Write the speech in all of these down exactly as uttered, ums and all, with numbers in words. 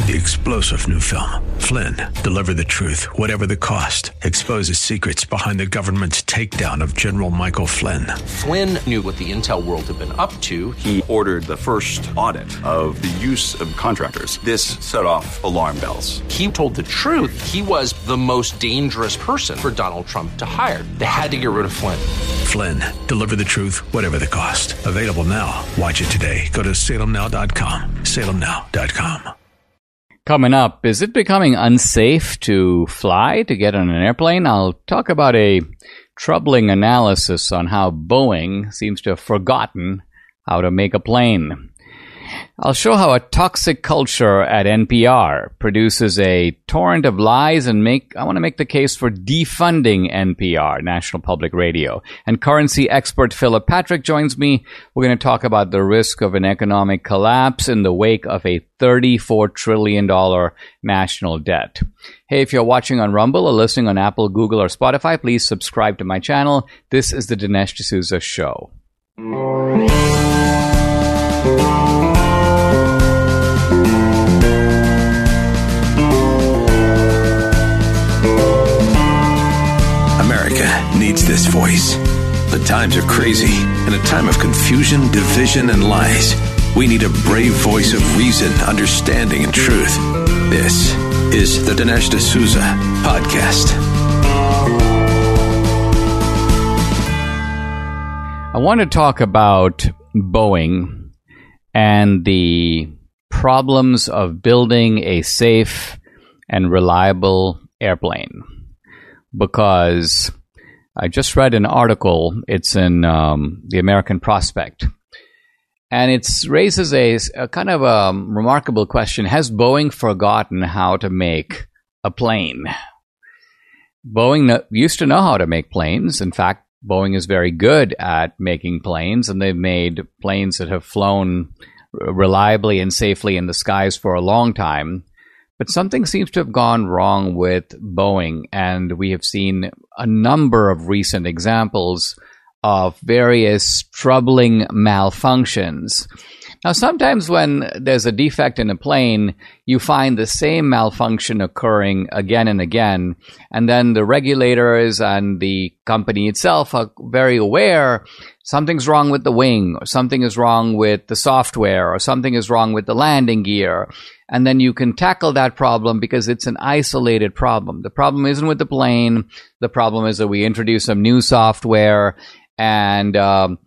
the explosive new film, Flynn, Deliver the Truth, Whatever the Cost, exposes secrets behind the government's takedown of General Michael Flynn. Flynn knew what the intel world had been up to. He ordered the first audit of the use of contractors. This set off alarm bells. He told the truth. He was the most dangerous person for Donald Trump to hire. They had to get rid of Flynn. Flynn, Deliver the Truth, Whatever the Cost. Available now. Watch it today. Go to salem now dot com. salem now dot com. Coming up, is it becoming unsafe to fly, to get on an airplane? I'll talk about a troubling analysis on how Boeing seems to have forgotten how to make a plane. I'll show how a toxic culture at N P R produces a torrent of lies and make I want to make the case for defunding N P R, National Public Radio. And currency expert Philip Patrick joins me. We're going to talk about the risk of an economic collapse in the wake of a thirty-four trillion dollars national debt. Hey, if you're watching on Rumble or listening on Apple, Google, or Spotify, please subscribe to my channel. This is the Dinesh D'Souza Show. America needs this voice. The times are crazy. In a time of confusion, division, and lies, we need a brave voice of reason, understanding, and truth. This is the Dinesh D'Souza Podcast. I want to talk about Boeing and the problems of building a safe and reliable airplane. Because I just read an article, it's in um, the American Prospect, and it raises a, a kind of a remarkable question. Has Boeing forgotten how to make a plane? Boeing no- used to know how to make planes. In fact, Boeing is very good at making planes, and they've made planes that have flown reliably and safely in the skies for a long time. But something seems to have gone wrong with Boeing, and we have seen a number of recent examples of various troubling malfunctions. Now, sometimes when there's a defect in a plane, you find the same malfunction occurring again and again, and then the regulators and the company itself are very aware something's wrong with the wing, or something is wrong with the software, or something is wrong with the landing gear. And then you can tackle that problem because it's an isolated problem. The problem isn't with the plane. The problem is that we introduce some new software. And um,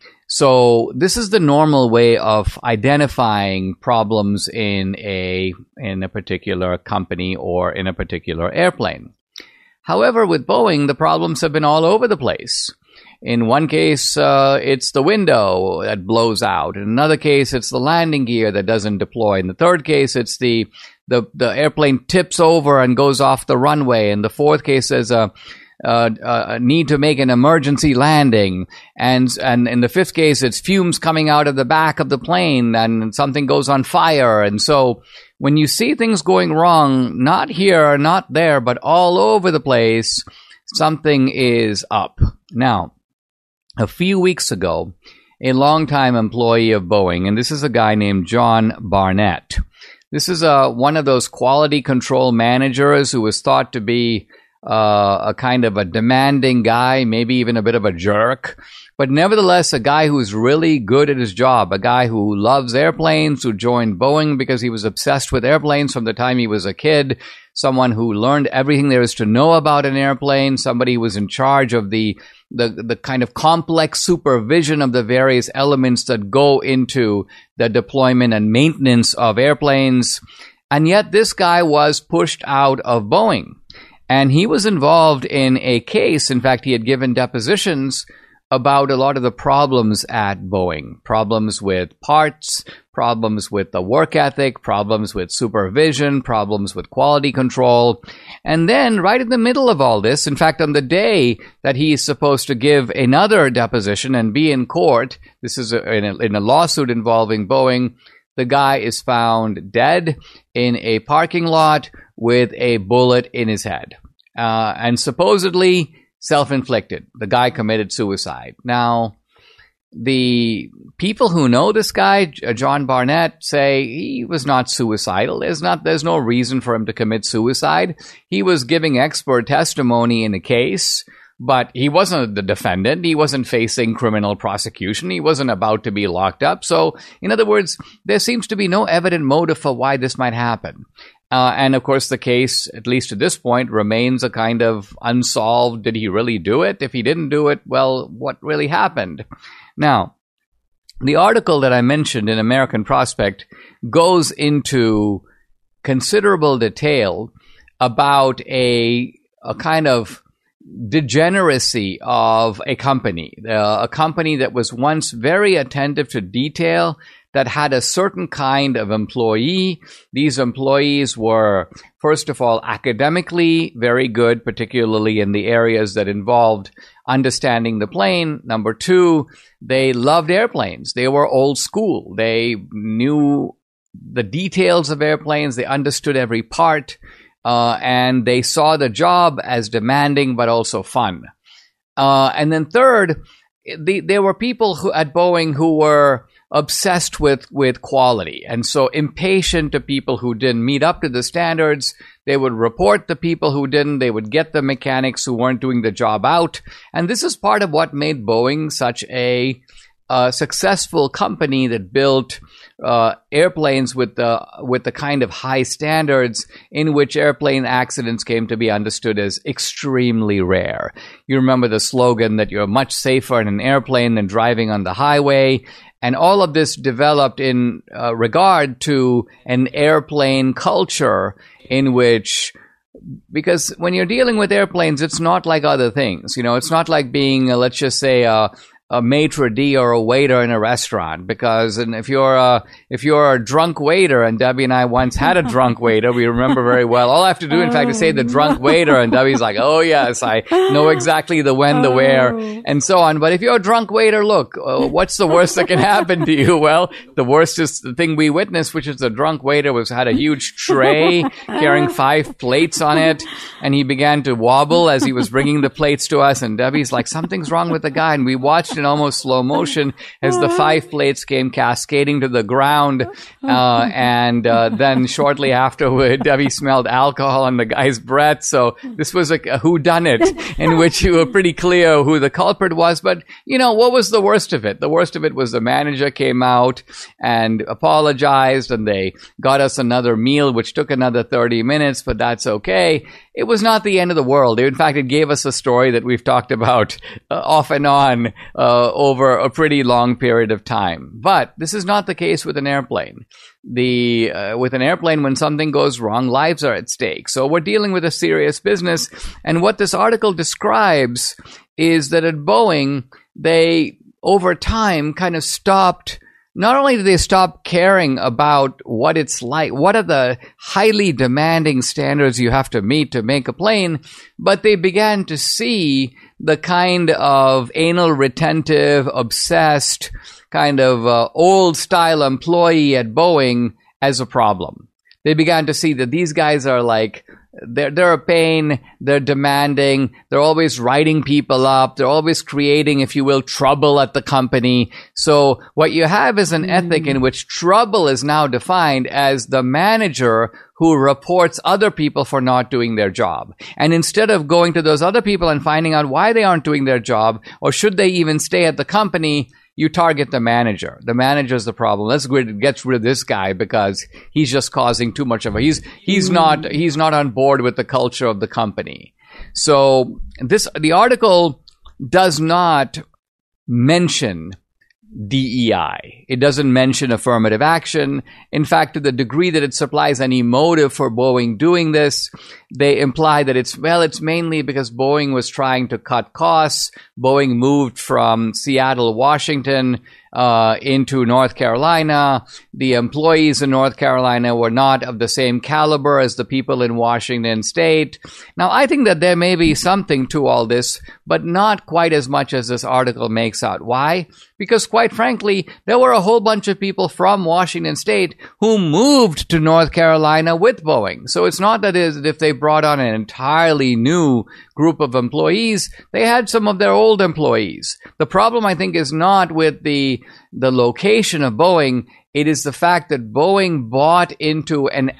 so this is the normal way of identifying problems in a in a particular company or in a particular airplane. However, with Boeing, the problems have been all over the place. In one case, uh, it's the window that blows out. In another case, it's the landing gear that doesn't deploy. In the third case, it's the the, the airplane tips over and goes off the runway. In the fourth case, there's a, a, a need to make an emergency landing. And, and in the fifth case, it's fumes coming out of the back of the plane and something goes on fire. And so when you see things going wrong, not here, not there, but all over the place, something is up. Now, a few weeks ago, a longtime employee of Boeing, and this is a guy named John Barnett. This is a, one of those quality control managers who was thought to be uh, a kind of a demanding guy, maybe even a bit of a jerk, but nevertheless a guy who's really good at his job, a guy who loves airplanes, who joined Boeing because he was obsessed with airplanes from the time he was a kid, someone who learned everything there is to know about an airplane, somebody who was in charge of the the the kind of complex supervision of the various elements that go into the deployment and maintenance of airplanes. And yet this guy was pushed out of Boeing. And he was involved in a case, in fact, he had given depositions about a lot of the problems at Boeing. Problems with parts, problems with the work ethic, problems with supervision, problems with quality control. And then right in the middle of all this, in fact, on the day that he is supposed to give another deposition and be in court, this is a, in, a, in a lawsuit involving Boeing, the guy is found dead in a parking lot with a bullet in his head. Uh, and supposedly self-inflicted. The guy committed suicide. Now, the people who know this guy, John Barnett, say he was not suicidal. There's not, there's no reason for him to commit suicide. He was giving expert testimony in a case, but he wasn't the defendant. He wasn't facing criminal prosecution. He wasn't about to be locked up. So, in other words, there seems to be no evident motive for why this might happen. Uh, and of course, the case, at least at this point, remains a kind of unsolved. Did he really do it? If he didn't do it, well, what really happened? Now, the article that I mentioned in American Prospect goes into considerable detail about a, a kind of degeneracy of a company, uh, a company that was once very attentive to detail, that had a certain kind of employee. These employees were, first of all, academically very good, particularly in the areas that involved understanding the plane. Number two, they loved airplanes. They were old school. They knew the details of airplanes. They understood every part. Uh, and they saw the job as demanding but also fun. Uh, and then third, the, there were people who, at Boeing who were obsessed with, with quality, and so impatient to people who didn't meet up to the standards. They would report the people who didn't. They would get the mechanics who weren't doing the job out. And this is part of what made Boeing such a uh, successful company that built uh, airplanes with the with the kind of high standards in which airplane accidents came to be understood as extremely rare. You remember the slogan that you're much safer in an airplane than driving on the highway. And all of this developed in uh, regard to an airplane culture in which, because when you're dealing with airplanes, it's not like other things. You know, it's not like being, uh, let's just say, uh, a maitre d' or a waiter in a restaurant, because and if you're a if you're a drunk waiter, and Debbie and I once had a drunk waiter, we remember very well. All I have to do, in fact, is say the drunk waiter, and Debbie's like, "Oh yes, I know exactly the when, the where, and so on." But if you're a drunk waiter, look, uh, what's the worst that can happen to you? Well, the worst is the thing we witnessed, which is the drunk waiter was had a huge tray carrying five plates on it, and he began to wobble as he was bringing the plates to us, and Debbie's like, "Something's wrong with the guy," and we watched in almost slow motion as the five plates came cascading to the ground. Uh, and uh, then shortly afterward, Debbie smelled alcohol on the guy's breath. So this was a, a whodunit in which you were pretty clear who the culprit was. But, you know, what was the worst of it? The worst of it was the manager came out and apologized, and they got us another meal, which took another thirty minutes, but that's okay. It was not the end of the world. In fact, it gave us a story that we've talked about uh, off and on uh, over a pretty long period of time. But this is not the case with an airplane. The uh, with an airplane, when something goes wrong, lives are at stake. So we're dealing with a serious business. And what this article describes is that at Boeing, they, over time, kind of stopped. Not only did they stop caring about what it's like, what are the highly demanding standards you have to meet to make a plane, but they began to see the kind of anal retentive, obsessed, kind of uh, old-style employee at Boeing as a problem. They began to see that these guys are like, They're, they're a pain, they're demanding, they're always writing people up, they're always creating, if you will, trouble at the company. So what you have is an ethic in which trouble is now defined as the manager who reports other people for not doing their job. And instead of going to those other people and finding out why they aren't doing their job, or should they even stay at the company, you target the manager. The manager's the problem. Let's get rid of this guy because he's just causing too much of a, he's, he's not, he's not on board with the culture of the company. So this, the article does not mention D E I. It doesn't mention affirmative action. In fact, to the degree that it supplies any motive for Boeing doing this, they imply that it's, well, it's mainly because Boeing was trying to cut costs. Boeing moved from Seattle, Washington, uh, into North Carolina. The employees in North Carolina were not of the same caliber as the people in Washington State. Now, I think that there may be something to all this, but not quite as much as this article makes out. Why? Because quite frankly, there were a whole bunch of people from Washington State who moved to North Carolina with Boeing. So it's not that it is if they brought on an entirely new group of employees, they had some of their old employees. The problem, I think, is not with the the location of Boeing. It is the fact that Boeing bought into an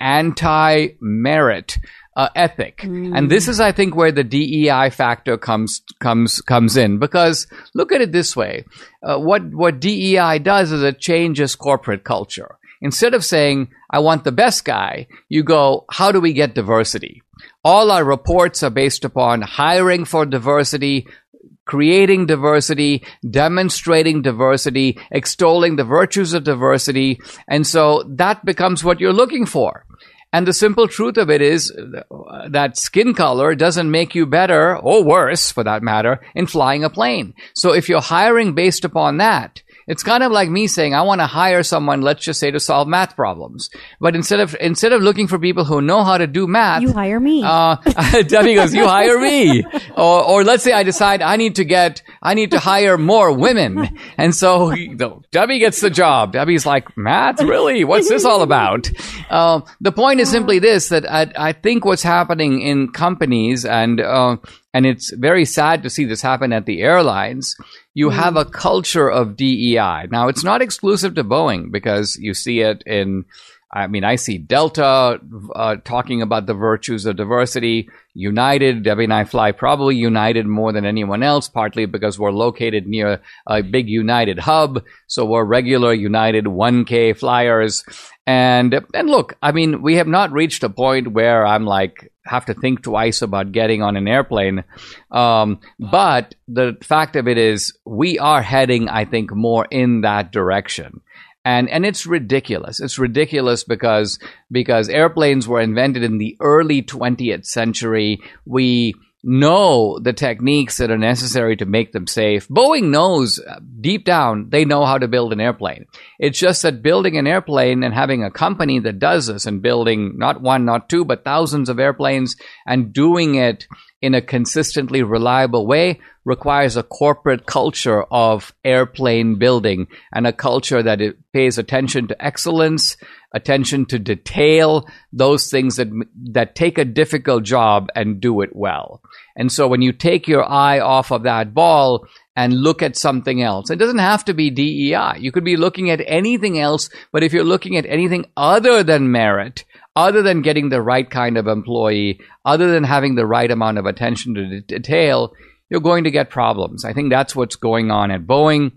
anti-merit Uh, ethic. Mm. And this is, I think, where the D E I factor comes comes comes in. Because look at it this way. Uh, what, what D E I does is it changes corporate culture. Instead of saying, I want the best guy, you go, how do we get diversity? All our reports are based upon hiring for diversity, creating diversity, demonstrating diversity, extolling the virtues of diversity. And so that becomes what you're looking for. And the simple truth of it is that skin color doesn't make you better, or worse for that matter, in flying a plane. So if you're hiring based upon that, it's kind of like me saying, I want to hire someone, let's just say, to solve math problems. But instead of instead of looking for people who know how to do math, you hire me. Uh, Debbie goes, you hire me. Or, or let's say I decide I need to get, I need to hire more women. And so you know, Debbie gets the job. Debbie's like, math? Really? What's this all about? Uh, the point is simply this, that I, I think what's happening in companies, and uh, and it's very sad to see this happen at the airlines, you have a culture of D E I. Now, it's not exclusive to Boeing, because you see it in, I mean, I see Delta uh, talking about the virtues of diversity. United, Debbie and I fly probably United more than anyone else, partly because we're located near a big United hub. So we're regular United one K flyers. And, and look, I mean, we have not reached a point where I'm like, have to think twice about getting on an airplane. Um, but the fact of it is, we are heading, I think, more in that direction. And and it's ridiculous. It's ridiculous because because airplanes were invented in the early twentieth century. We know the techniques that are necessary to make them safe. Boeing knows deep down, they know how to build an airplane. It's just that building an airplane and having a company that does this, and building not one, not two, but thousands of airplanes, and doing it in a consistently reliable way, requires a corporate culture of airplane building, and a culture that it pays attention to excellence, attention to detail, those things that that take a difficult job and do it well. And so when you take your eye off of that ball and look at something else, it doesn't have to be D E I. You could be looking at anything else, but if you're looking at anything other than merit, other than getting the right kind of employee, other than having the right amount of attention to de- detail, you're going to get problems. I think that's what's going on at Boeing.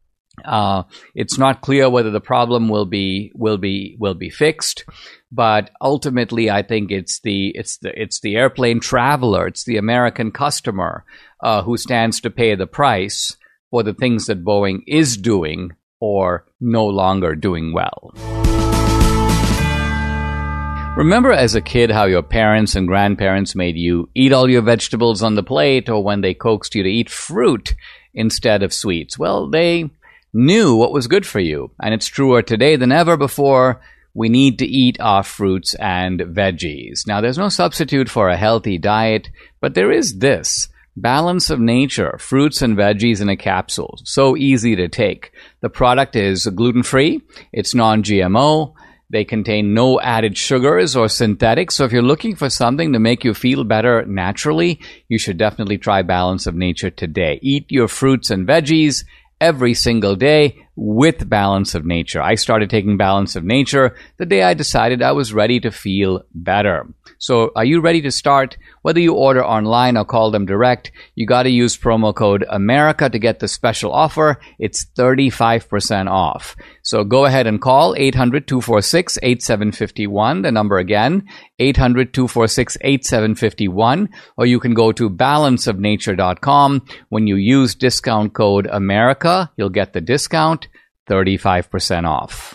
Uh, it's not clear whether the problem will be will be will be fixed, but ultimately, I think it's the it's the it's the airplane traveler, it's the American customer uh, who stands to pay the price for the things that Boeing is doing or no longer doing well. Remember as a kid how your parents and grandparents made you eat all your vegetables on the plate, or when they coaxed you to eat fruit instead of sweets? Well, they knew what was good for you, and it's truer today than ever before. We need to eat our fruits and veggies. Now, there's no substitute for a healthy diet, but there is this: Balance of Nature, fruits and veggies in a capsule. So easy to take. The product is gluten-free, it's non-G M O, they contain no added sugars or synthetics. So if you're looking for something to make you feel better naturally, you should definitely try Balance of Nature today. Eat your fruits and veggies every single day with Balance of Nature. I started taking Balance of Nature the day I decided I was ready to feel better. So are you ready to start? Whether you order online or call them direct, you got to use promo code America to get the special offer. It's thirty-five percent off. So go ahead and call eight hundred, two four six, eight seven five one. The number again, eight hundred, two four six, eight seven five one. Or you can go to balance of nature dot com. When you use discount code America, you'll get the discount, thirty-five percent off.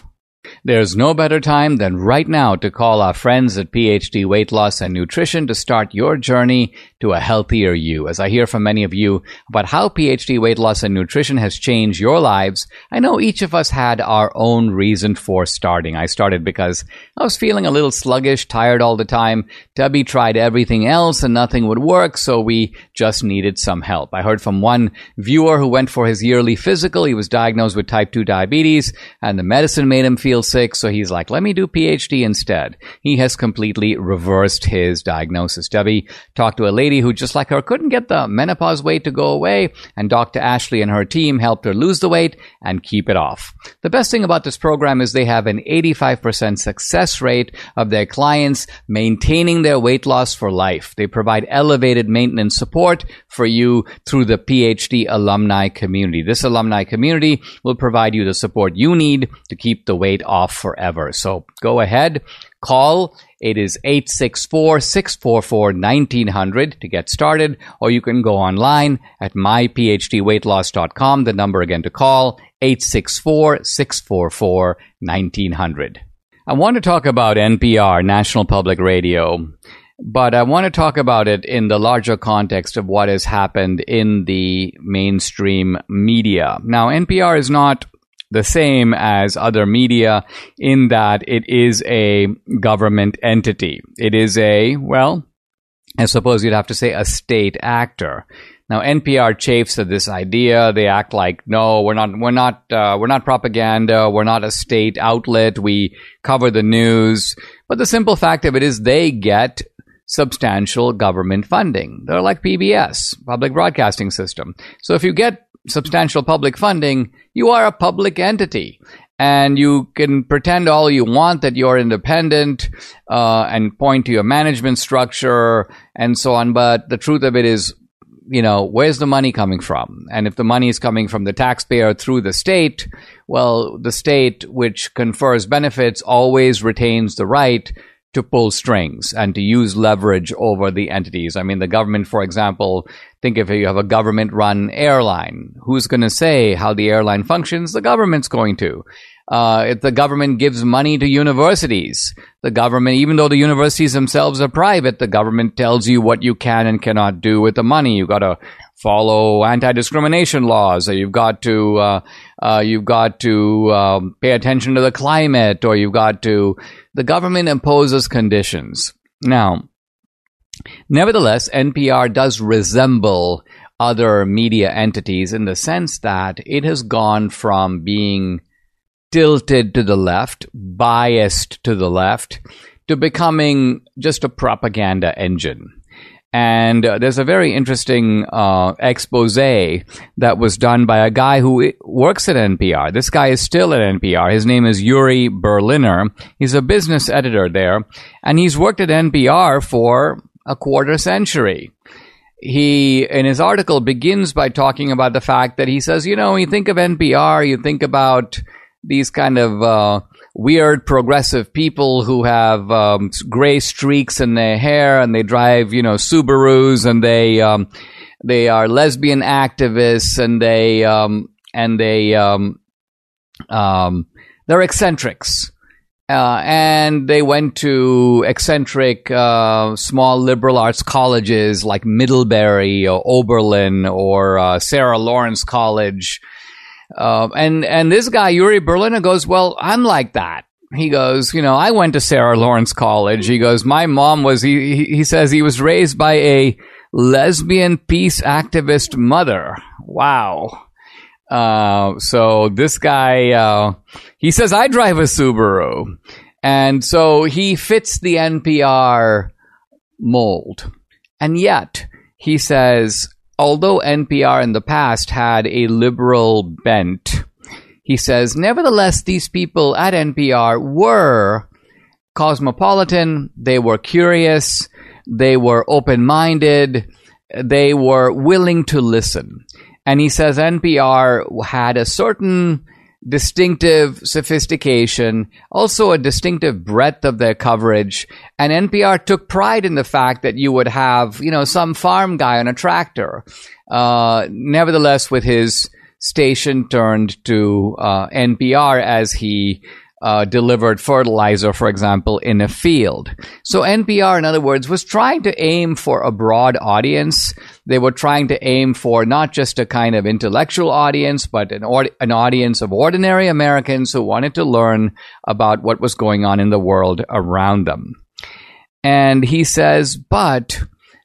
There's no better time than right now to call our friends at PhD Weight Loss and Nutrition to start your journey to a healthier you. As I hear from many of you about how PhD Weight Loss and Nutrition has changed your lives, I know each of us had our own reason for starting. I started because I was feeling a little sluggish, tired all the time. Debbie tried everything else and nothing would work, so we just needed some help. I heard from one viewer who went for his yearly physical. He was diagnosed with type two diabetes, and the medicine made him feel sick, so he's like, let me do PhD instead. He has completely reversed his diagnosis. Debbie talked to a lady who, just like her, couldn't get the menopause weight to go away, and Doctor Ashley and her team helped her lose the weight and keep it off. The best thing about this program is they have an eighty-five percent success rate of their clients maintaining their weight loss for life. They provide elevated maintenance support for you through the PhD alumni community. This alumni community will provide you the support you need to keep the weight off forever. So go ahead, call. It is eight six four, six four four, one nine zero zero to get started, or you can go online at my p h d weight loss dot com. The number again to call, eight six four, six four four, one nine zero zero. I want to talk about N P R, National Public Radio, but I want to talk about it in the larger context of what has happened in the mainstream media. Now, N P R is not the same as other media in that it is a government entity. It is a, well, I suppose you'd have to say a state actor. Now, N P R chafes at this idea. They act like, no, we're not, we're not, uh, we're not propaganda. We're not a state outlet. We cover the news. But the simple fact of it is they get substantial government funding. They're like P B S, Public Broadcasting System. So if you get substantial public funding, you are a public entity. And you can pretend all you want that you're independent uh, and point to your management structure and so on. But the truth of it is, you know, where's the money coming from? And if the money is coming from the taxpayer through the state, well, the state, which confers benefits, always retains the right to pull strings and to use leverage over the entities. I mean, the government, for example, think if you have a government-run airline, who's going to say how the airline functions? The government's going to. Uh, if the government gives money to universities, the government, even though the universities themselves are private, the government tells you what you can and cannot do with the money. You've got to follow anti-discrimination laws, or you've got to uh, uh, you've got to um, pay attention to the climate, or you've got to. The government imposes conditions. Now, nevertheless, N P R does resemble other media entities in the sense that it has gone from being tilted to the left, biased to the left, to becoming just a propaganda engine. And uh, there's a very interesting uh, expose that was done by a guy who works at N P R. This guy is still at N P R. His name is Uri Berliner. He's a business editor there, and he's worked at N P R for a quarter century. He, in his article, begins by talking about the fact that he says, you know, when you think of N P R, you think about these kind of uh, weird progressive people who have um, gray streaks in their hair, and they drive, you know, Subarus, and they um, they are lesbian activists, and they um, and they um, um, they're eccentrics, uh, and they went to eccentric uh, small liberal arts colleges like Middlebury or Oberlin or uh, Sarah Lawrence College. Uh, and, and this guy, Uri Berliner, goes, well, I'm like that. He goes, you know, I went to Sarah Lawrence College. He goes, my mom was, he, he says he was raised by a lesbian peace activist mother. Wow. Uh, so this guy, uh, he says, I drive a Subaru. And so he fits the N P R mold. And yet, he says, although N P R in the past had a liberal bent, he says, nevertheless, these people at N P R were cosmopolitan, they were curious, they were open-minded, they were willing to listen. And he says N P R had a certain distinctive sophistication, also a distinctive breadth of their coverage. And N P R took pride in the fact that you would have, you know, some farm guy on a tractor. Uh, nevertheless, with his station turned to uh, N P R as he uh, delivered fertilizer, for example, in a field. So N P R, in other words, was trying to aim for a broad audience. They were trying to aim for not just a kind of intellectual audience, but an, or- an audience of ordinary Americans who wanted to learn about what was going on in the world around them. And he says, but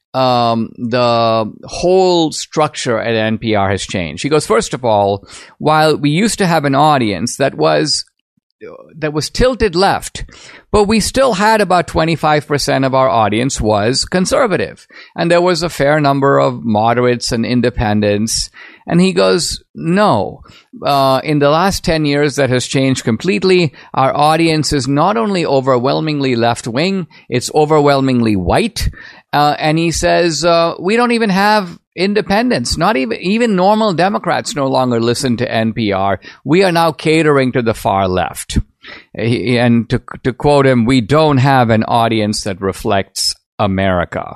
um, the whole structure at N P R has changed. He goes, first of all, while we used to have an audience that was that was tilted left, but we still had about twenty-five percent of our audience was conservative. And there was a fair number of moderates and independents. And he goes, no, uh, in the last ten years, that has changed completely. Our audience is not only overwhelmingly left-wing, it's overwhelmingly white. Uh, and he says, uh, we don't even have independents. Not even, even normal Democrats no longer listen to N P R. We are now catering to the far left. He, and to, to quote him, we don't have an audience that reflects America.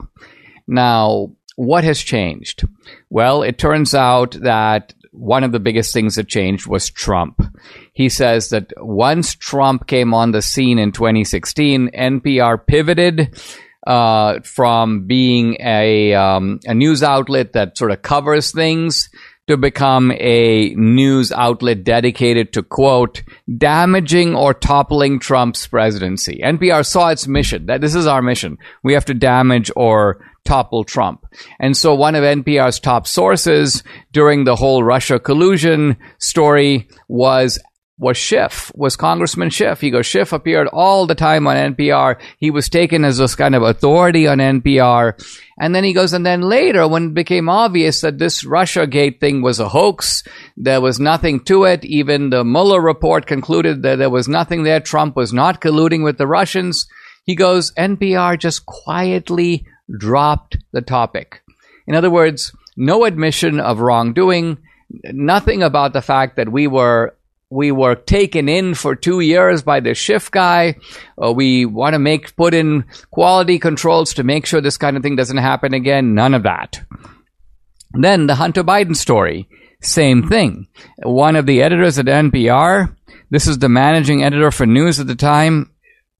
Now, what has changed? Well, it turns out that one of the biggest things that changed was Trump. He says that once Trump came on the scene in twenty sixteen, N P R pivoted uh, from being a, um, a news outlet that sort of covers things to become a news outlet dedicated to, quote, damaging or toppling Trump's presidency. N P R saw its mission. That this is our mission. We have to damage or topple Trump. And so one of N P R's top sources during the whole Russia collusion story was was Schiff, was Congressman Schiff. He goes, Schiff appeared all the time on N P R. He was taken as this kind of authority on N P R. And then he goes, and then later, when it became obvious that this Russiagate thing was a hoax, there was nothing to it. Even the Mueller report concluded that there was nothing there. Trump was not colluding with the Russians. He goes, N P R just quietly dropped the topic. In other words, no admission of wrongdoing, nothing about the fact that we were we were taken in for two years by the Schiff guy. Uh, we want to make put in quality controls to make sure this kind of thing doesn't happen again. None of that. Then the Hunter Biden story, same thing. One of the editors at N P R, this is the managing editor for news at the time,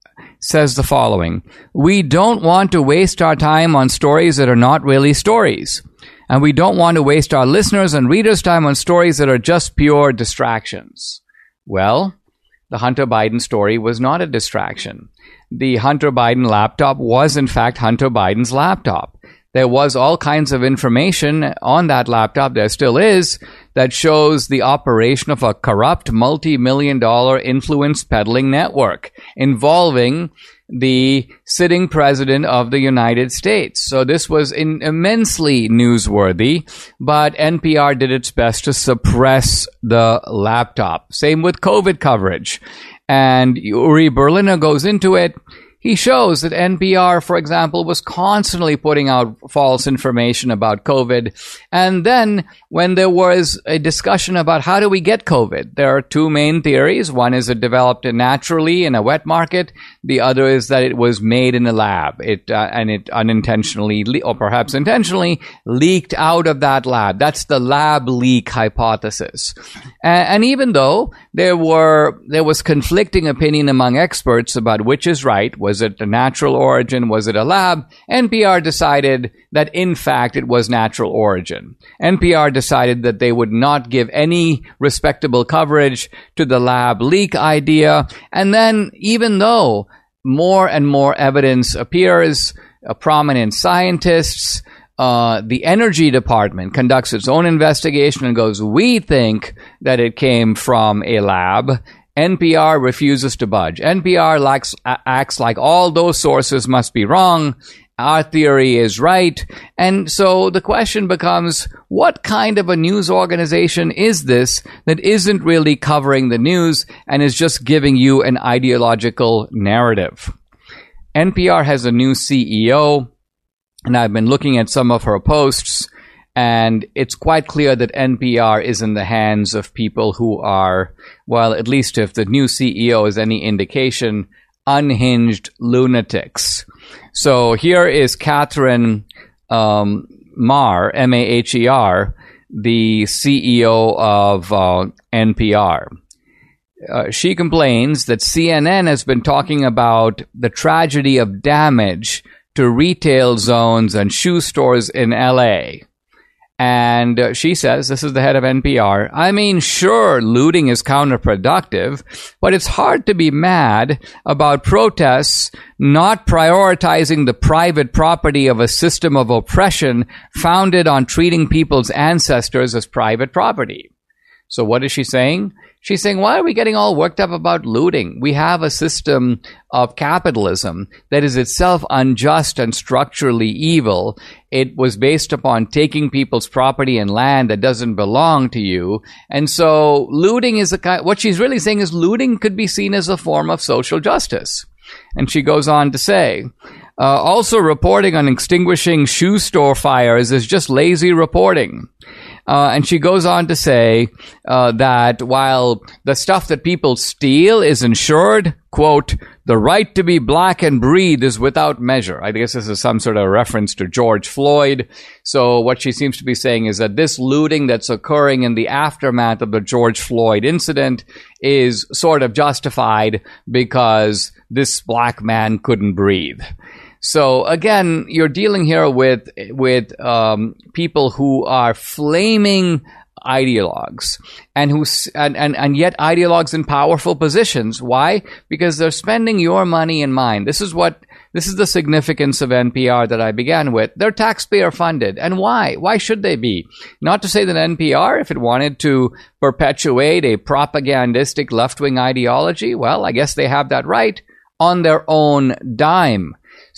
says the following: we don't want to waste our time on stories that are not really stories. And we don't want to waste our listeners' and readers' time on stories that are just pure distractions. Well, the Hunter Biden story was not a distraction. The Hunter Biden laptop was, in fact, Hunter Biden's laptop. There was all kinds of information on that laptop, there still is, that shows the operation of a corrupt multi-million dollar influence peddling network involving the sitting president of the United States. So this was in immensely newsworthy, but N P R did its best to suppress the laptop. Same with COVID coverage. And Uri Berliner goes into it. He shows that N P R, for example, was constantly putting out false information about COVID. And then when there was a discussion about how do we get COVID, there are two main theories. One is it developed naturally in a wet market. The other is that it was made in a lab. It uh, and it unintentionally, le- or perhaps intentionally, leaked out of that lab. That's the lab leak hypothesis. And, and even though there were there was conflicting opinion among experts about which is right, was it a natural origin? Was it a lab? N P R decided that, in fact, it was natural origin. N P R decided that they would not give any respectable coverage to the lab leak idea. And then, even though more and more evidence appears, uh, prominent scientists, uh, the Energy Department conducts its own investigation and goes, we think that it came from a lab. N P R refuses to budge. N P R lacks, acts like all those sources must be wrong. Our theory is right. And so the question becomes, what kind of a news organization is this that isn't really covering the news and is just giving you an ideological narrative? N P R has a new C E O, and I've been looking at some of her posts, and it's quite clear that N P R is in the hands of people who are, well, at least if the new C E O is any indication, unhinged lunatics. So here is Catherine um, Maher, M A H E R, the C E O of uh, N P R. uh, she complains that C N N has been talking about the tragedy of damage to retail zones and shoe stores in L A. And uh, she says, this is the head of N P R, I mean, sure, looting is counterproductive, but it's hard to be mad about protests not prioritizing the private property of a system of oppression founded on treating people's ancestors as private property. So what is she saying? She's saying, why are we getting all worked up about looting? We have a system of capitalism that is itself unjust and structurally evil. It was based upon taking people's property and land that doesn't belong to you. And so looting is a kind, what she's really saying is looting could be seen as a form of social justice. And she goes on to say, uh, also reporting on extinguishing shoe store fires is just lazy reporting. Uh, and she goes on to say uh, that while the stuff that people steal is insured, quote, the right to be black and breathe is without measure. I guess this is some sort of reference to George Floyd. So what she seems to be saying is that this looting that's occurring in the aftermath of the George Floyd incident is sort of justified because this black man couldn't breathe. So again, you're dealing here with with um, people who are flaming ideologues and who and, and and yet ideologues in powerful positions. Why? Because they're spending your money and mine. This is what this is the significance of N P R that I began with. They're taxpayer funded, and why? Why should they be? Not to say that N P R, if it wanted to perpetuate a propagandistic left-wing ideology, well, I guess they have that right on their own dime.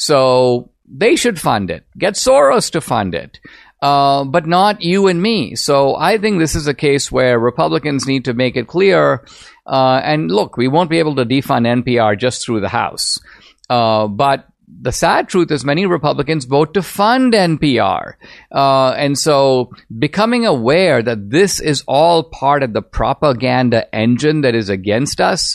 So they should fund it. Get Soros to fund it, uh, but not you and me. So I think this is a case where Republicans need to make it clear. Uh, and look, we won't be able to defund N P R just through the House. Uh, but the sad truth is many Republicans vote to fund N P R. Uh, and so becoming aware that this is all part of the propaganda engine that is against us,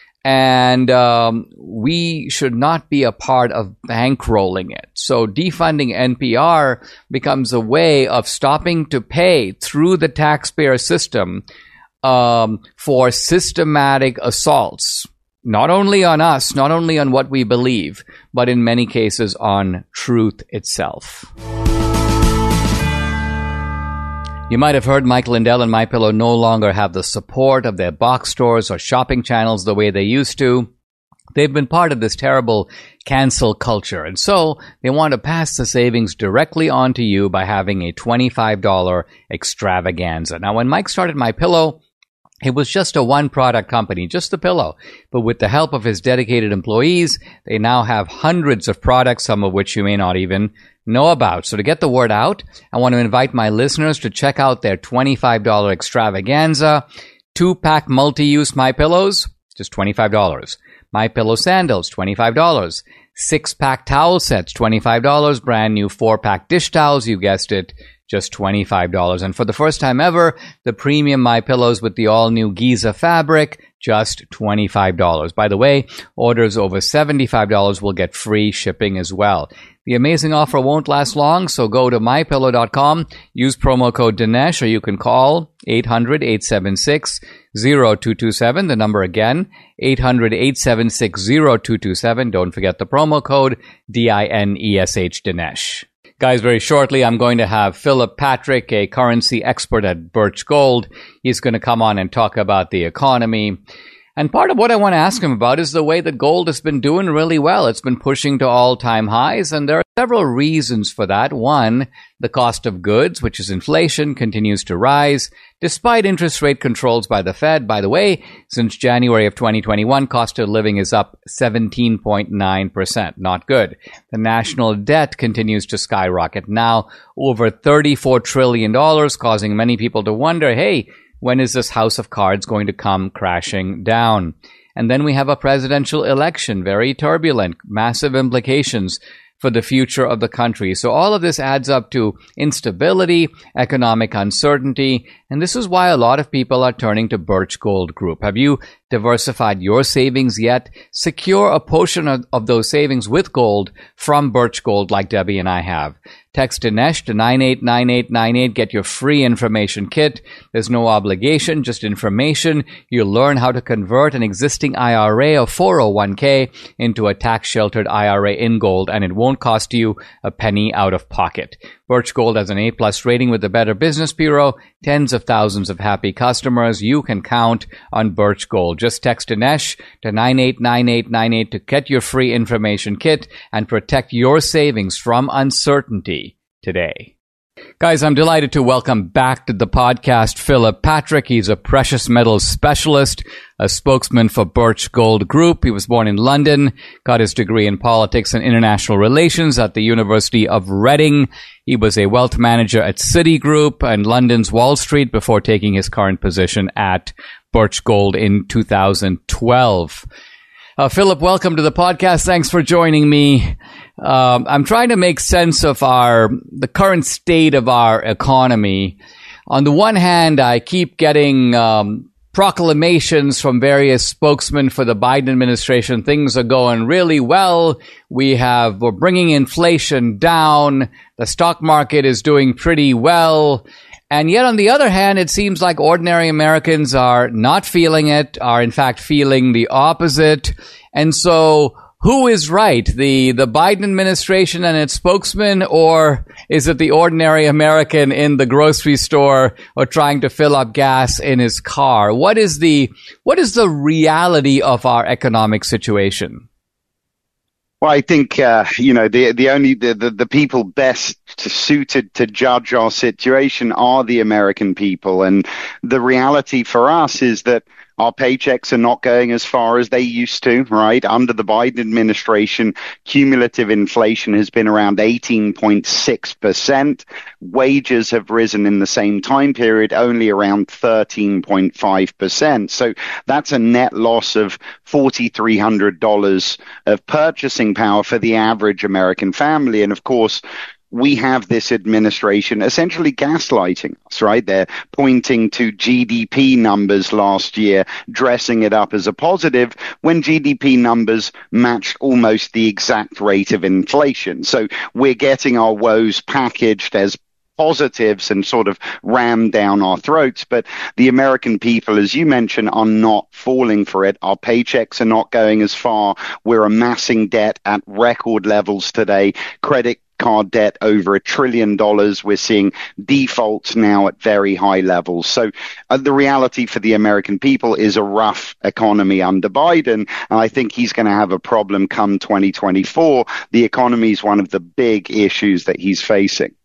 and um, we should not be a part of bankrolling it. So defunding N P R becomes a way of stopping to pay through the taxpayer system um, for systematic assaults, not only on us, not only on what we believe, but in many cases on truth itself. You might have heard Mike Lindell and MyPillow no longer have the support of their box stores or shopping channels the way they used to. They've been part of this terrible cancel culture, and so they want to pass the savings directly on to you by having a twenty-five dollars extravaganza. Now, when Mike started MyPillow, it was just a one-product company, just the pillow. But with the help of his dedicated employees, they now have hundreds of products, some of which you may not even know about. So to get the word out, I want to invite my listeners to check out their twenty-five dollars extravaganza. Two-pack multi-use MyPillows, just twenty-five dollars. MyPillow sandals, twenty-five dollars. Six-pack towel sets, twenty-five dollars. Brand new four-pack dish towels, you guessed it, just twenty-five dollars. And for the first time ever, the premium MyPillows with the all-new Giza fabric, just twenty-five dollars. By the way, orders over seventy-five dollars will get free shipping as well. The amazing offer won't last long, so go to my pillow dot com, use promo code Dinesh, or you can call eight hundred, eight seven six, zero two two seven. The number again, eight hundred, eight seven six, zero two two seven. Don't forget the promo code D I N E S H, Dinesh. Guys, very shortly, I'm going to have Philip Patrick, a currency expert at Birch Gold. He's going to come on and talk about the economy. And part of what I want to ask him about is the way that gold has been doing really well. It's been pushing to all-time highs, and there are several reasons for that. One, the cost of goods, which is inflation, continues to rise, despite interest rate controls by the Fed. By the way, since January of twenty twenty-one, cost of living is up seventeen point nine percent. Not good. The national debt continues to skyrocket, now over thirty-four trillion dollars, causing many people to wonder, hey, when is this house of cards going to come crashing down? And then we have a presidential election, very turbulent, massive implications for the future of the country. So all of this adds up to instability, economic uncertainty, and this is why a lot of people are turning to Birch Gold Group. Have you diversified your savings yet? Secure a portion of, of those savings with gold from Birch Gold like Debbie and I have. Text Dinesh to nine eight nine eight nine eight. Get your free information kit. There's no obligation, just information. You'll learn how to convert an existing I R A or four oh one k into a tax-sheltered I R A in gold, and it won't cost you a penny out of pocket. Birch Gold has an A-plus rating with the Better Business Bureau. Tens of thousands of happy customers. You can count on Birch Gold. Just text Dinesh to nine eight nine eight nine eight to get your free information kit and protect your savings from uncertainty today. Guys, I'm delighted to welcome back to the podcast Philip Patrick. He's a precious metals specialist, a spokesman for Birch Gold Group. He was born in London, got his degree in politics and international relations at the University of Reading. He was a wealth manager at Citigroup and London's Wall Street before taking his current position at Birch Gold in two thousand twelve. Uh, Philip, welcome to the podcast. Thanks for joining me. Um, I'm trying to make sense of our the current state of our economy. On the one hand, I keep getting um, proclamations from various spokesmen for the Biden administration. Things are going really well. We have we're bringing inflation down. The stock market is doing pretty well. And yet, on the other hand, it seems like ordinary Americans are not feeling it, are in fact feeling the opposite. And so, who is right? The, the Biden administration and its spokesman, or is it the ordinary American in the grocery store or trying to fill up gas in his car? What is the, what is the reality of our economic situation? Well, I think, uh, you know, the the only the, the, the people best suited to judge our situation are the American people. And the reality for us is that our paychecks are not going as far as they used to, right? Under the Biden administration, cumulative inflation has been around eighteen point six percent. Wages have risen in the same time period only around thirteen point five percent. So that's a net loss of four thousand three hundred dollars of purchasing power for the average American family. And of course, we have this administration essentially gaslighting us, right? They're pointing to G D P numbers last year, dressing it up as a positive when G D P numbers matched almost the exact rate of inflation. So we're getting our woes packaged as positives and sort of rammed down our throats. But the American people, as you mentioned, are not falling for it. Our paychecks are not going as far. We're amassing debt at record levels today. Credit card debt over a trillion dollars. We're seeing defaults now at very high levels. So uh, the reality for the American people is a rough economy under Biden. And I think he's going to have a problem come twenty twenty-four. The economy is one of the big issues that he's facing.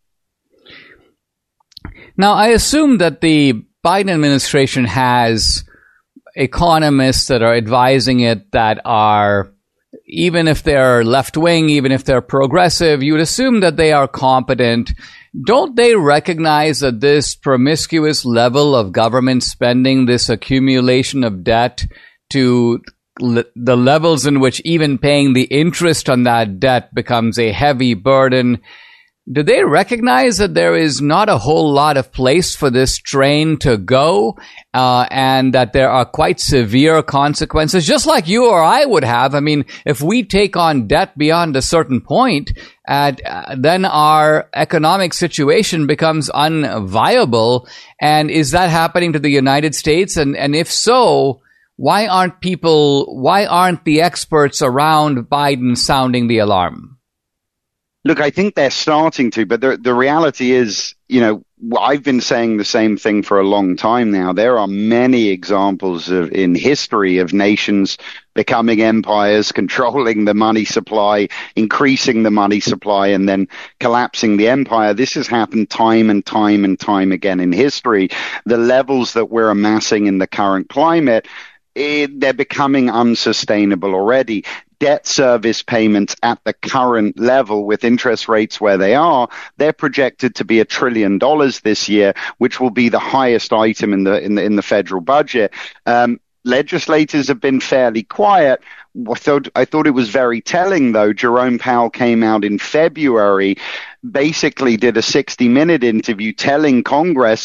Now, I assume that the Biden administration has economists that are advising it that are, even if they're left-wing, even if they're progressive, you would assume that they are competent. Don't they recognize that this promiscuous level of government spending, this accumulation of debt to l- the levels in which even paying the interest on that debt becomes a heavy burden? Do they recognize that there is not a whole lot of place for this train to go, uh, and that there are quite severe consequences, just like you or I would have? I mean, if we take on debt beyond a certain point, at, uh, then our economic situation becomes unviable. And is that happening to the United States? And, and if so, why aren't people, why aren't the experts around Biden sounding the alarm? Look, I think they're starting to, but the the reality is, you know, I've been saying the same thing for a long time now. There are many examples of in history of nations becoming empires, controlling the money supply, increasing the money supply, and then collapsing the empire. This has happened time and time and time again in history. The levels that we're amassing in the current climate, it, they're becoming unsustainable already. Debt service payments at the current level with interest rates where they are, they're projected to be a trillion dollars this year, which will be the highest item in the in the in the federal budget. Um, legislators have been fairly quiet. I thought, I thought it was very telling, though. Jerome Powell came out in February, basically did a sixty minute interview telling Congress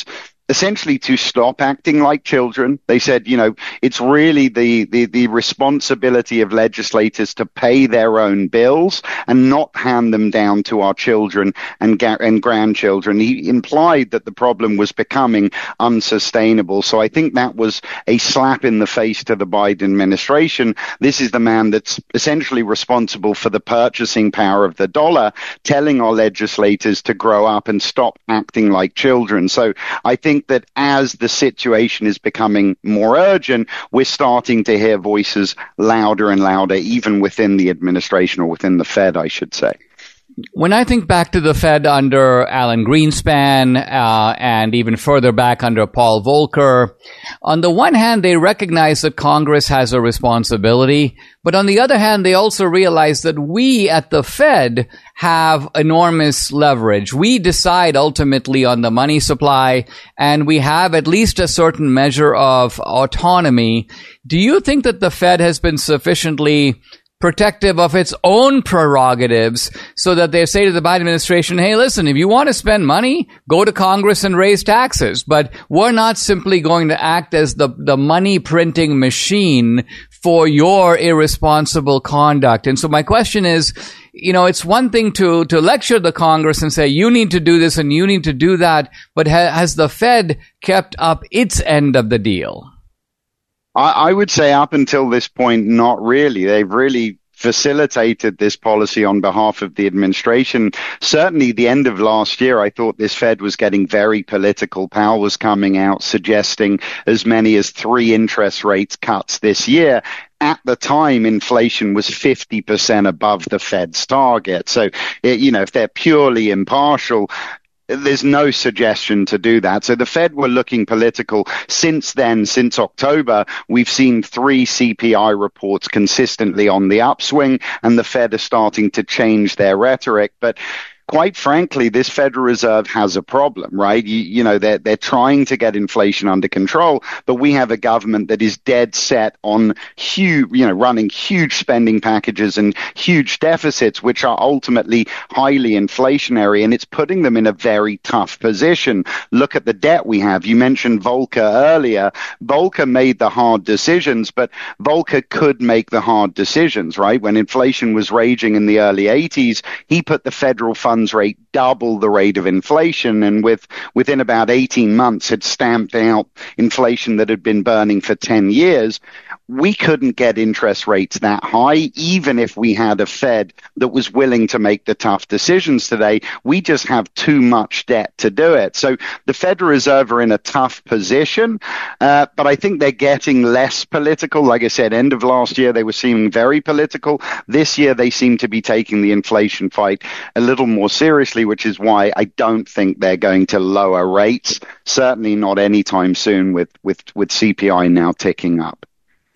essentially to stop acting like children. They said, you know, it's really the, the, the responsibility of legislators to pay their own bills and not hand them down to our children and, ga- and grandchildren. He implied that the problem was becoming unsustainable. So I think that was a slap in the face to the Biden administration. This is the man that's essentially responsible for the purchasing power of the dollar, telling our legislators to grow up and stop acting like children. So I think that as the situation is becoming more urgent, we're starting to hear voices louder and louder, even within the administration or within the Fed, I should say. When I think back to the Fed under Alan Greenspan uh, and even further back under Paul Volcker, on the one hand, they recognize that Congress has a responsibility, but on the other hand, they also realize that we at the Fed have enormous leverage. We decide ultimately on the money supply, and we have at least a certain measure of autonomy. Do you think that the Fed has been sufficiently protective of its own prerogatives so that they say to the Biden administration, hey, listen, if you want to spend money, go to Congress and raise taxes. But we're not simply going to act as the, the money printing machine for your irresponsible conduct. And so my question is, you know, it's one thing to, to lecture the Congress and say, you need to do this and you need to do that. But ha- has the Fed kept up its end of the deal? I would say up until this point, not really. They've really facilitated this policy on behalf of the administration. Certainly the end of last year, I thought this Fed was getting very political. Powell was coming out suggesting as many as three interest rate cuts this year. At the time, inflation was fifty percent above the Fed's target. So, you know, if they're purely impartial, there's no suggestion to do that. So the Fed were looking political. Since then, since October, we've seen three C P I reports consistently on the upswing, and the Fed are starting to change their rhetoric. But quite frankly, this Federal Reserve has a problem, right? You, you know, they're, they're trying to get inflation under control, but we have a government that is dead set on huge, you know, running huge spending packages and huge deficits, which are ultimately highly inflationary, and it's putting them in a very tough position. Look at the debt we have. You mentioned Volcker earlier. Volcker made the hard decisions, but Volcker could make the hard decisions, right? When inflation was raging in the early eighties, he put the federal funds rate double the rate of inflation, and with within about eighteen months had stamped out inflation that had been burning for ten years. We couldn't get interest rates that high, even if we had a Fed that was willing to make the tough decisions today. We just have too much debt to do it. So the Federal Reserve are in a tough position, uh, but I think they're getting less political. Like I said, end of last year, they were seeming very political. This year, they seem to be taking the inflation fight a little more seriously, which is why I don't think they're going to lower rates, certainly not anytime soon with, with, with C P I now ticking up.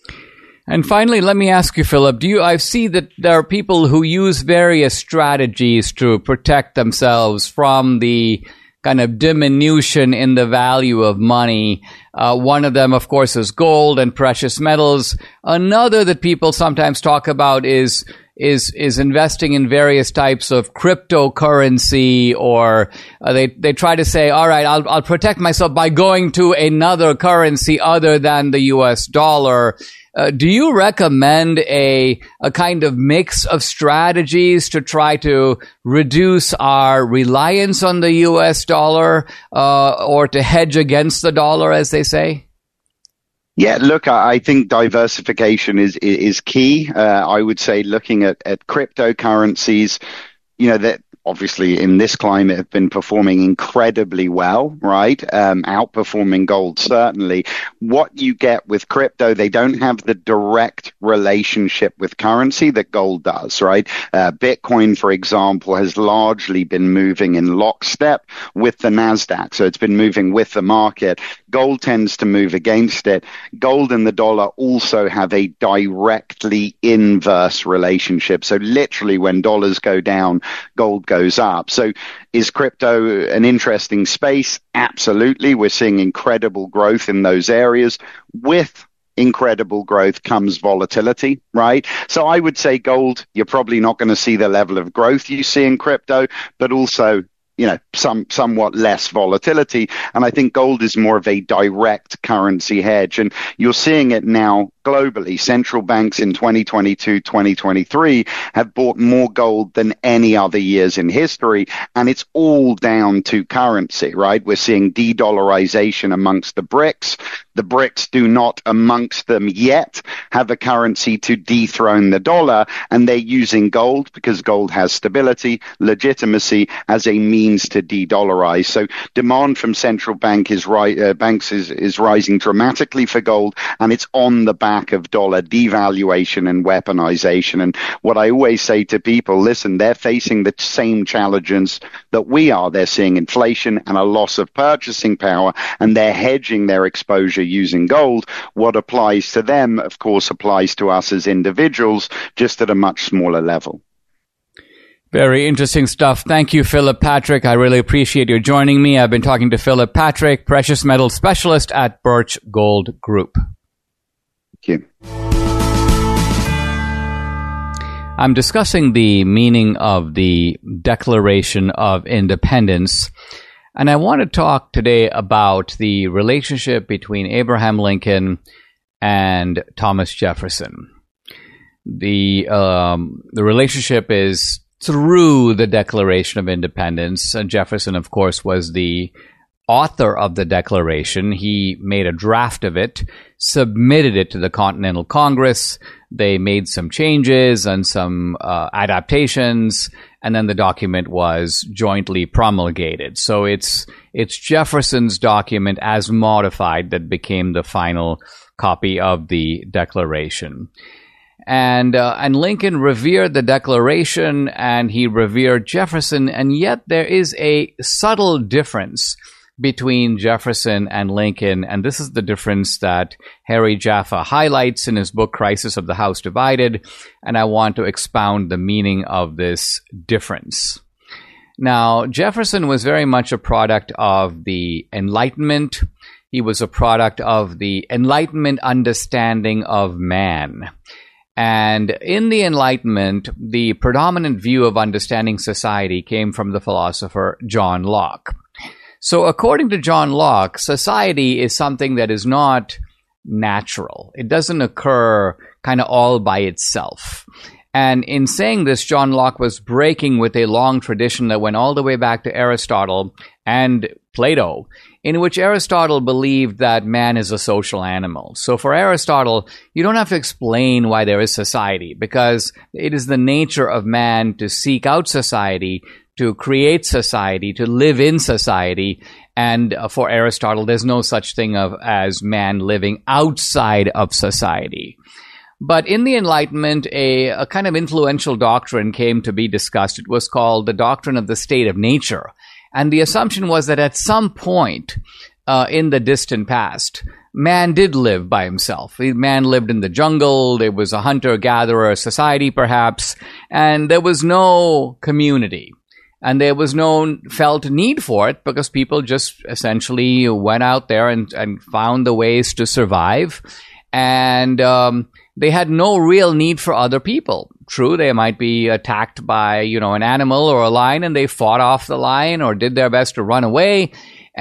And finally, let me ask you, Philip, do you, I see that there are people who use various strategies to protect themselves from the kind of diminution in the value of money. Uh, one of them, of course, is gold and precious metals. Another that people sometimes talk about is is is investing in various types of cryptocurrency, or uh, they they try to say, all right, I'll I'll protect myself by going to another currency other than the U S dollar. Uh, do you recommend a a kind of mix of strategies to try to reduce our reliance on the U S dollar, uh, or to hedge against the dollar, as they say? Yeah, look, I think diversification is is key. Uh, I would say looking at, at cryptocurrencies, you know, that obviously in this climate have been performing incredibly well, right? Um, outperforming gold, certainly. What you get with crypto, they don't have the direct relationship with currency that gold does, right? Uh, Bitcoin, for example, has largely been moving in lockstep with the NASDAQ. So it's been moving with the market. Gold tends to move against it. Gold and the dollar also have a directly inverse relationship. So literally when dollars go down, gold goes up. So is crypto an interesting space? Absolutely. We're seeing incredible growth in those areas. With incredible growth comes volatility, right? So I would say gold, you're probably not going to see the level of growth you see in crypto, but also you know, some somewhat less volatility. And I think gold is more of a direct currency hedge. And you're seeing it now globally. Central banks in twenty twenty-two, twenty twenty-three have bought more gold than any other years in history. And it's all down to currency, right? We're seeing de-dollarization amongst the BRICS. The BRICS do not, amongst them yet, have a currency to dethrone the dollar, and they're using gold because gold has stability, legitimacy as a means to de-dollarize. So demand from central bank is ri- uh, banks is, is rising dramatically for gold, and it's on the back of dollar devaluation and weaponization. And what I always say to people, listen, they're facing the same challenges that we are. They're seeing inflation and a loss of purchasing power, and they're hedging their exposure using gold. What applies to them, of course, applies to us as individuals, just at a much smaller level. Very interesting stuff. Thank you, Philip Patrick. I really appreciate you joining me. I've been talking to Philip Patrick, precious metal specialist at Birch Gold Group. Thank you. I'm discussing the meaning of the Declaration of Independence. And I want to talk today about the relationship between Abraham Lincoln and Thomas Jefferson. The um, the relationship is through the Declaration of Independence. And Jefferson, of course, was the author of the Declaration. He made a draft of it, submitted it to the Continental Congress. They made some changes and some uh, adaptations, and then the document was jointly promulgated. So it's it's Jefferson's document as modified that became the final copy of the Declaration. And uh, and Lincoln revered the Declaration, and he revered Jefferson, and yet there is a subtle difference between Jefferson and Lincoln, and this is the difference that Harry Jaffa highlights in his book, Crisis of the House Divided, and I want to expound the meaning of this difference. Now, Jefferson was very much a product of the Enlightenment. He was a product of the Enlightenment understanding of man. And in the Enlightenment, the predominant view of understanding society came from the philosopher John Locke. So according to John Locke, society is something that is not natural. It doesn't occur kind of all by itself. And in saying this, John Locke was breaking with a long tradition that went all the way back to Aristotle and Plato, in which Aristotle believed that man is a social animal. So for Aristotle, you don't have to explain why there is society, because it is the nature of man to seek out society, to create society, to live in society. And for Aristotle, there's no such thing of as man living outside of society. But in the Enlightenment, a, a kind of influential doctrine came to be discussed. It was called the doctrine of the state of nature. And the assumption was that at some point uh, in the distant past, man did live by himself. Man lived in the jungle. There was a hunter-gatherer society, perhaps, and there was no community. And there was no felt need for it because people just essentially went out there and, and found the ways to survive. And um, they had no real need for other people. True, they might be attacked by, you know, an animal or a lion, and they fought off the lion or did their best to run away.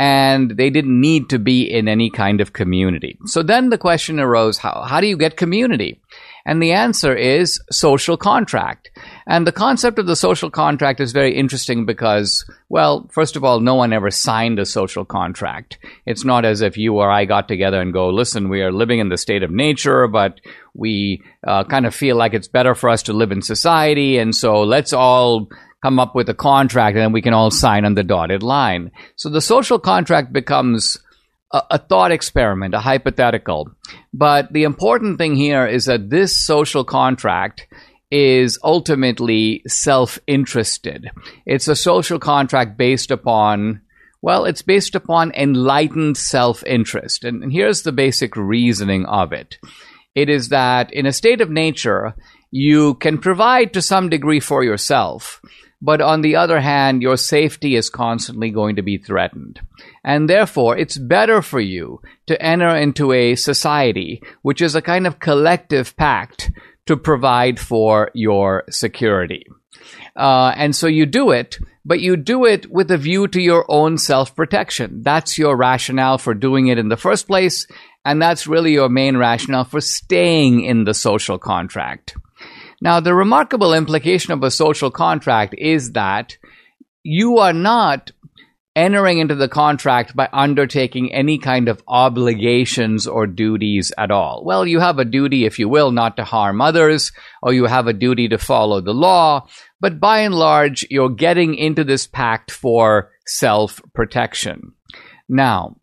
And they didn't need to be in any kind of community. So then the question arose, how, how do you get community? And the answer is social contract. And the concept of the social contract is very interesting because, well, first of all, no one ever signed a social contract. It's not as if you or I got together and go, listen, we are living in the state of nature, but we uh, kind of feel like it's better for us to live in society, and so let's all come up with a contract and then we can all sign on the dotted line. So the social contract becomes a, a thought experiment, a hypothetical. But the important thing here is that this social contract is ultimately self-interested. It's a social contract based upon, well, it's based upon enlightened self-interest. And, and here's the basic reasoning of it. It is that in a state of nature, you can provide to some degree for yourself, but on the other hand, your safety is constantly going to be threatened. And therefore, it's better for you to enter into a society, which is a kind of collective pact to provide for your security. Uh, and so you do it, but you do it with a view to your own self-protection. That's your rationale for doing it in the first place, and that's really your main rationale for staying in the social contract. Now, the remarkable implication of a social contract is that you are not entering into the contract by undertaking any kind of obligations or duties at all. Well, you have a duty, if you will, not to harm others, or you have a duty to follow the law, but by and large, you're getting into this pact for self-protection. Now,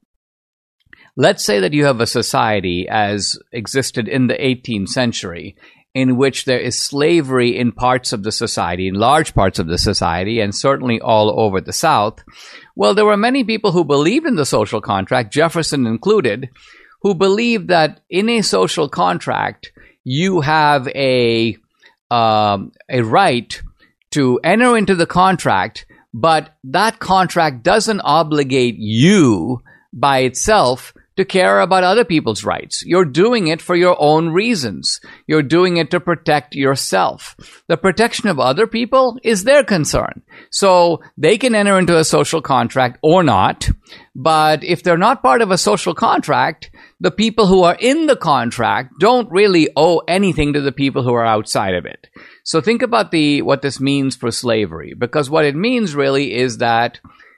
let's say that you have a society as existed in the eighteenth century, in which there is slavery in parts of the society, in large parts of the society, and certainly all over the South. Well, there were many people who believed in the social contract, Jefferson included, who believed that in a social contract, you have a um, a right to enter into the contract, but that contract doesn't obligate you by itself to care about other people's rights. You're doing it for your own reasons. You're doing it to protect yourself. The protection of other people is their concern. So they can enter into a social contract or not, but if they're not part of a social contract, the people who are in the contract don't really owe anything to the people who are outside of it. So think about the what this means for slavery, because what it means really is that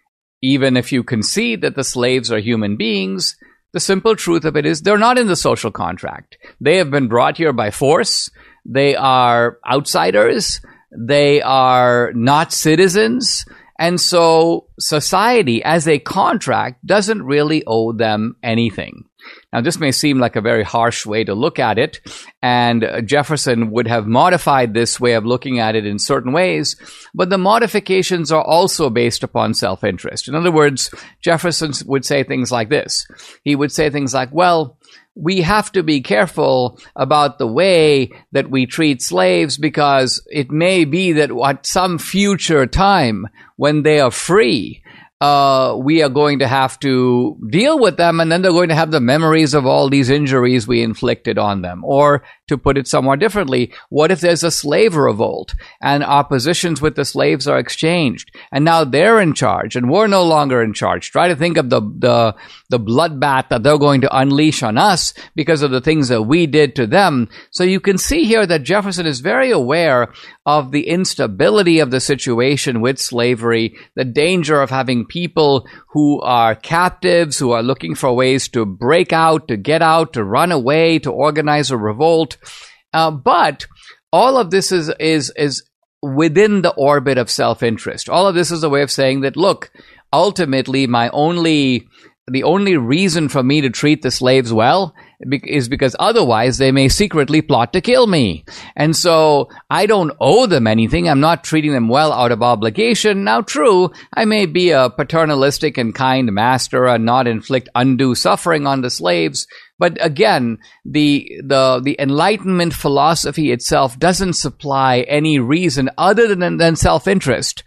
even if you concede that the slaves are human beings, the simple truth of it is they're not in the social contract. They have been brought here by force. They are outsiders. They are not citizens. And so society as a contract doesn't really owe them anything. Now, this may seem like a very harsh way to look at it, and Jefferson would have modified this way of looking at it in certain ways, but the modifications are also based upon self-interest. In other words, Jefferson would say things like this. He would say things like, well, we have to be careful about the way that we treat slaves because it may be that at some future time when they are free, Uh, we are going to have to deal with them, and then they're going to have the memories of all these injuries we inflicted on them. Or, to put it somewhat differently, what if there's a slave revolt and oppositions with the slaves are exchanged, and now they're in charge and we're no longer in charge? Try to think of the the the bloodbath that they're going to unleash on us because of the things that we did to them. So you can see here that Jefferson is very aware of the instability of the situation with slavery, the danger of having people who are captives, who are looking for ways to break out, to get out, to run away, to organize a revolt. Uh, but all of this is, is, is within the orbit of self-interest. All of this is a way of saying that, look, ultimately my only, the only reason for me to treat the slaves well is because otherwise they may secretly plot to kill me. And so I don't owe them anything. I'm not treating them well out of obligation. Now, true, I may be a paternalistic and kind master and not inflict undue suffering on the slaves. But again, the the the Enlightenment philosophy itself doesn't supply any reason other than, than self-interest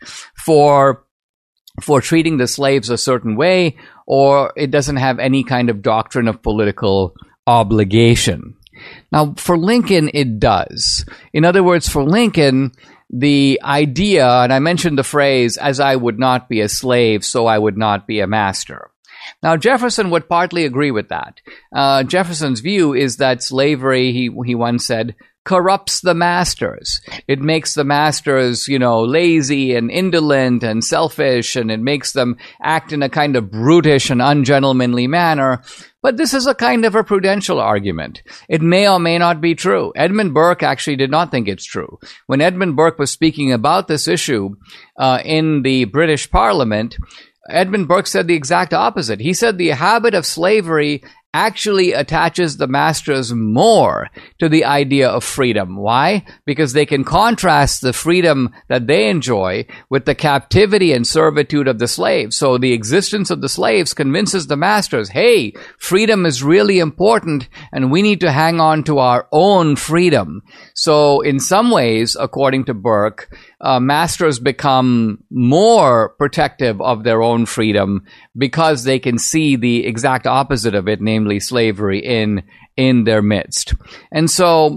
for for treating the slaves a certain way, or it doesn't have any kind of doctrine of political obligation. Now, for Lincoln, it does. In other words, for Lincoln, the idea, and I mentioned the phrase, as I would not be a slave, so I would not be a master. Now, Jefferson would partly agree with that. Uh, Jefferson's view is that slavery, he, he once said, corrupts the masters. It makes the masters, you know, lazy and indolent and selfish, and it makes them act in a kind of brutish and ungentlemanly manner. But this is a kind of a prudential argument. It may or may not be true. Edmund Burke actually did not think it's true. When Edmund Burke was speaking about this issue uh, in the British Parliament, Edmund Burke said the exact opposite. He said the habit of slavery actually attaches the masters more to the idea of freedom. Why? Because they can contrast the freedom that they enjoy with the captivity and servitude of the slaves. So the existence of the slaves convinces the masters, hey, freedom is really important and we need to hang on to our own freedom. So in some ways, according to Burke, Uh, masters become more protective of their own freedom because they can see the exact opposite of it, namely slavery, in in their midst. And so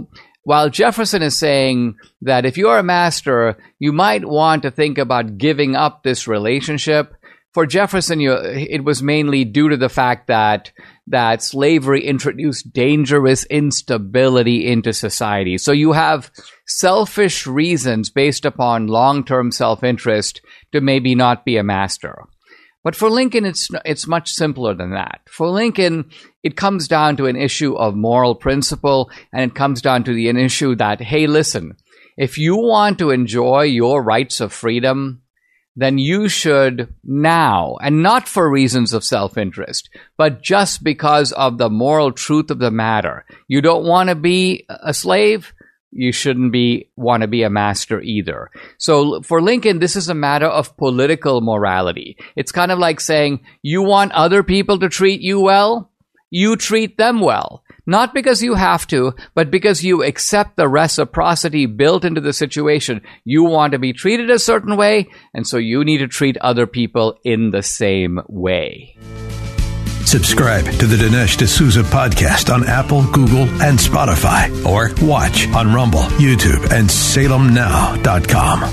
while Jefferson is saying that if you're a master, you might want to think about giving up this relationship, for Jefferson, you, it was mainly due to the fact that that slavery introduced dangerous instability into society. So you have selfish reasons based upon long-term self-interest to maybe not be a master. But for Lincoln, it's it's much simpler than that. For Lincoln, it comes down to an issue of moral principle, and it comes down to the, an issue that, hey, listen, if you want to enjoy your rights of freedom, then you should now, and not for reasons of self-interest, but just because of the moral truth of the matter. You don't want to be a slave, you shouldn't be want to be a master either. So for Lincoln, this is a matter of political morality. It's kind of like saying, you want other people to treat you well, you treat them well. Not because you have to, but because you accept the reciprocity built into the situation. You want to be treated a certain way, and so you need to treat other people in the same way. Subscribe to the Dinesh D'Souza podcast on Apple, Google, and Spotify, or watch on Rumble, YouTube, and Salem Now dot com.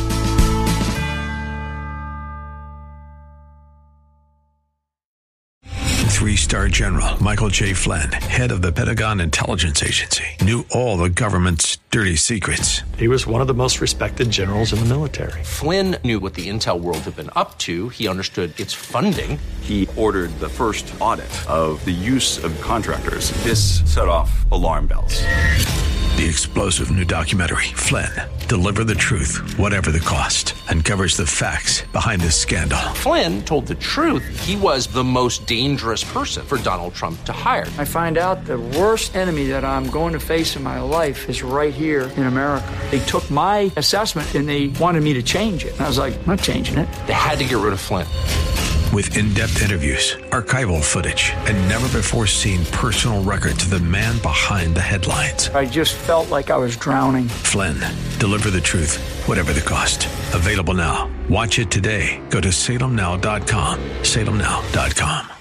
Three-star General Michael J. Flynn, head of the Pentagon Intelligence Agency, knew all the government's dirty secrets. He was one of the most respected generals in the military. Flynn knew what the intel world had been up to. He understood its funding. He ordered the first audit of the use of contractors. This set off alarm bells. The explosive new documentary, Flynn, Deliver the Truth, Whatever the Cost, uncovers the facts behind this scandal. Flynn told the truth. He was the most dangerous person for Donald Trump to hire. I find out the worst enemy that I'm going to face in my life is right here in America. They took my assessment and they wanted me to change it. And I was like, I'm not changing it. They had to get rid of Flynn. With in-depth interviews, archival footage, and never-before-seen personal records of the man behind the headlines. I just felt like I was drowning. Flynn, Deliver the Truth, Whatever the Cost. Available now. Watch it today. Go to Salem Now dot com. Salem Now dot com.